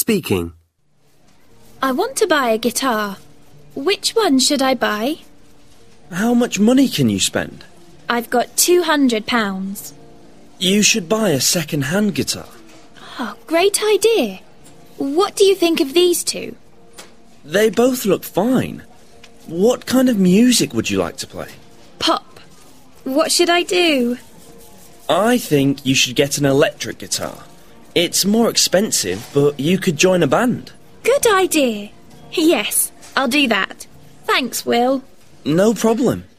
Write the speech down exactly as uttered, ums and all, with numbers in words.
speaking. I want to buy a guitar. Which one should I buy? How much money can you spend? I've got two hundred pounds. You should buy a second-hand guitar. Oh, great idea. What do you think of these two? They both look fine. What kind of music would you like to play? Pop. What should I do? I think you should get an electric guitar. It's more expensive, but you could join a band. Good idea. Yes, I'll do that. Thanks, Will. No problem.